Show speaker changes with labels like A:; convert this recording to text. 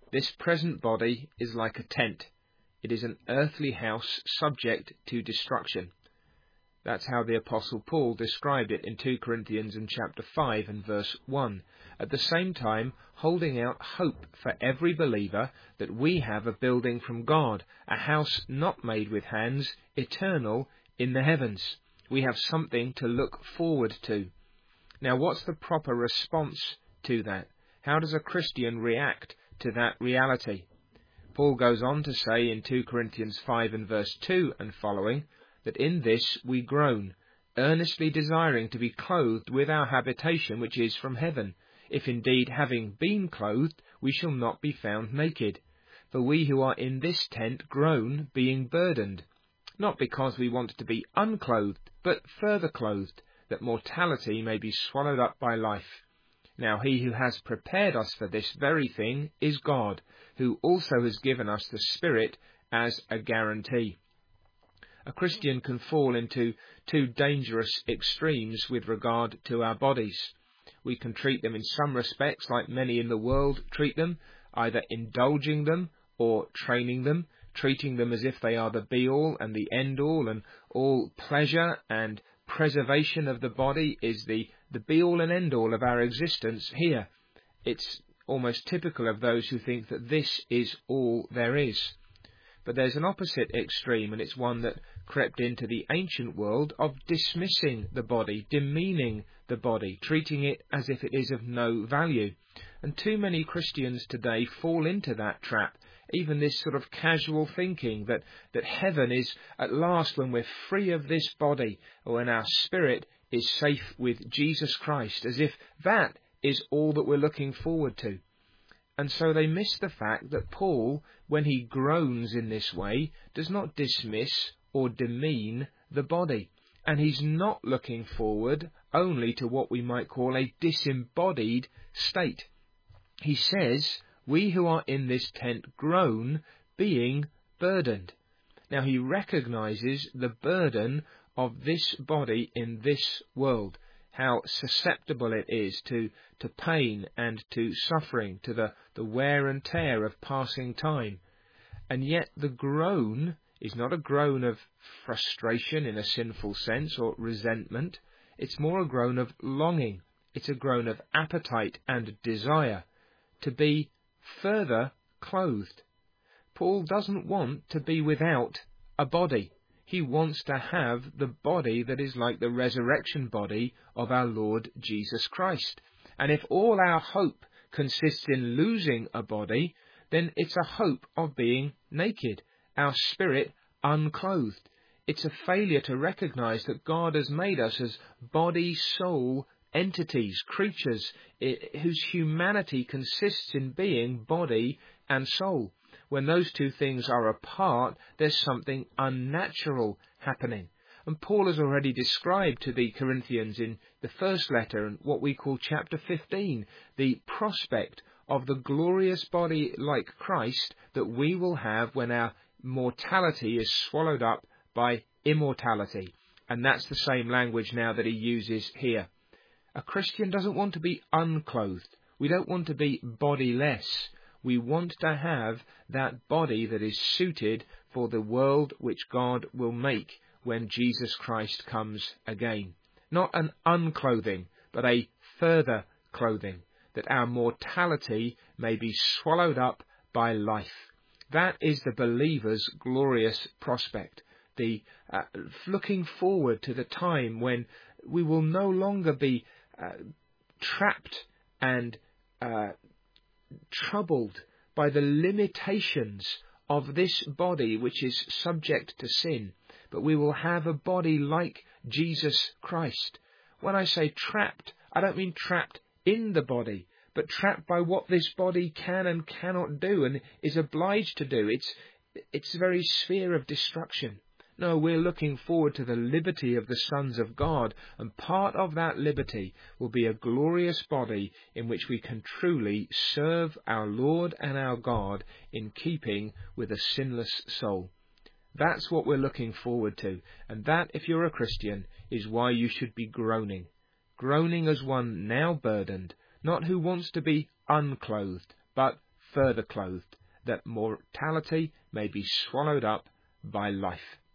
A: This present body is like a tent. It is an earthly house subject to destruction. That's how the Apostle Paul described it in 2 Corinthians in chapter 5 and verse 1, at the same time holding out hope for every believer that we have a building from God, a house not made with hands, eternal in the heavens. We have something to look forward to. Now, what's the proper response to that? How does a Christian react to that reality? Paul goes on to say in 2 Corinthians 5 and verse 2 and following, that in this we groan, earnestly desiring to be clothed with our habitation which is from heaven, if indeed having been clothed we shall not be found naked. For we who are in this tent groan, being burdened, not because we want to be unclothed, but further clothed, that mortality may be swallowed up by life. Now he who has prepared us for this very thing is God, who also has given us the Spirit as a guarantee. A Christian can fall into two dangerous extremes with regard to our bodies. We can treat them in some respects like many in the world treat them, either indulging them or training them, treating them as if they are the be-all and the end-all, and all pleasure and preservation of the body is the be-all and end-all of our existence here. It's almost typical of those who think that this is all there is. But there's an opposite extreme, and it's one that crept into the ancient world of dismissing the body, demeaning the body, treating it as if it is of no value. And too many Christians today fall into that trap, even this sort of casual thinking that heaven is at last when we're free of this body, or when our spirit is safe with Jesus Christ, as if that is all that we're looking forward to. And so they miss the fact that Paul, when he groans in this way, does not dismiss or demean the body. And he's not looking forward only to what we might call a disembodied state. He says, we who are in this tent groan, being burdened. Now he recognizes the burden of this body in this world, how susceptible it is to pain and to suffering, to the wear and tear of passing time. And yet the groan is not a groan of frustration in a sinful sense or resentment. It's more a groan of longing. It's a groan of appetite and desire to be further clothed. Paul doesn't want to be without a body. He wants to have the body that is like the resurrection body of our Lord Jesus Christ. And if all our hope consists in losing a body, then it's a hope of being naked, our spirit unclothed. It's a failure to recognize that God has made us as body-soul entities, creatures whose humanity consists in being body and soul. When those two things are apart, there's something unnatural happening. And Paul has already described to the Corinthians in the first letter, and what we call chapter 15, the prospect of the glorious body like Christ that we will have when our mortality is swallowed up by immortality. And that's the same language now that he uses here. A Christian doesn't want to be unclothed. We don't want to be bodiless. We want to have that body that is suited for the world which God will make when Jesus Christ comes again. Not an unclothing, but a further clothing, that our mortality may be swallowed up by life. That is the believer's glorious prospect, the looking forward to the time when we will no longer be trapped and troubled by the limitations of this body which is subject to sin, but we will have a body like Jesus Christ. When I say trapped, I don't mean trapped in the body, but trapped by what this body can and cannot do and is obliged to do. It's the very sphere of destruction. No, we're looking forward to the liberty of the sons of God, and part of that liberty will be a glorious body in which we can truly serve our Lord and our God in keeping with a sinless soul. That's what we're looking forward to, and that, if you're a Christian, is why you should be groaning. Groaning as one now burdened, not who wants to be unclothed, but further clothed, that mortality may be swallowed up by life.